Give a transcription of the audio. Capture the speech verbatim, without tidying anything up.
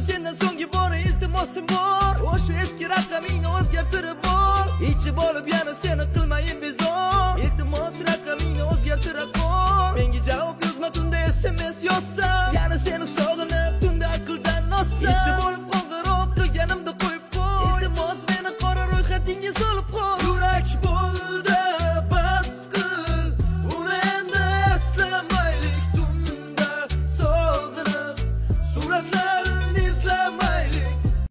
Qizim sendan so'nggi bora iltimosim bor, o'sha eski raqamingni o'zgartirib bor. Ichib olib yana seni qilmayin biz